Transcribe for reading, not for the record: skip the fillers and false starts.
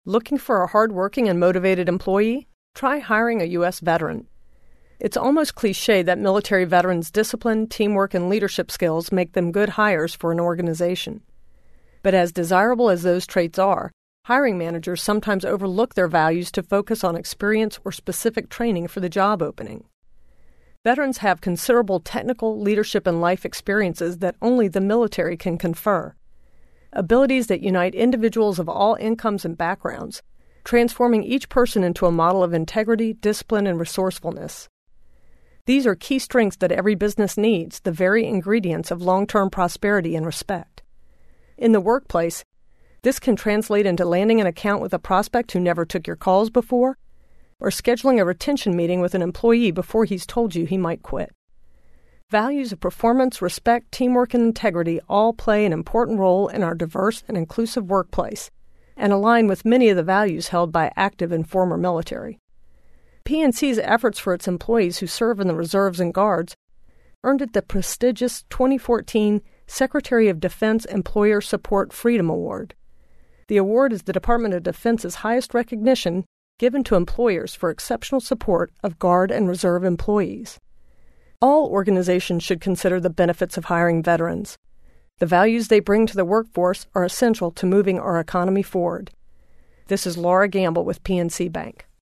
Looking for a hardworking and motivated employee? Try hiring a U.S. veteran. It's almost cliché that military veterans' discipline, teamwork, and leadership skills make them good hires for an organization. But as desirable as those traits are, hiring managers sometimes overlook their values to focus on experience or specific training for the job opening. Veterans have considerable technical, leadership, and life experiences that only the military can confer. Abilities that unite individuals of all incomes and backgrounds, transforming each person into a model of integrity, discipline, and resourcefulness. These are key strengths that every business needs, the very ingredients of long-term prosperity and respect. In the workplace, this can translate into landing an account with a prospect who never took your calls before, or scheduling a retention meeting with an employee before he's told you he might quit. Values of performance, respect, teamwork, and integrity all play an important role in our diverse and inclusive workplace, and align with many of the values held by active and former military. PNC's efforts for its employees who serve in the reserves and guards earned it the prestigious 2014 Secretary of Defense Employer Support Freedom Award. The award is the Department of Defense's highest recognition given to employers for exceptional support of Guard and Reserve employees. All organizations should consider the benefits of hiring veterans. The values they bring to the workforce are essential to moving our economy forward. This is Laura Gamble with PNC Bank.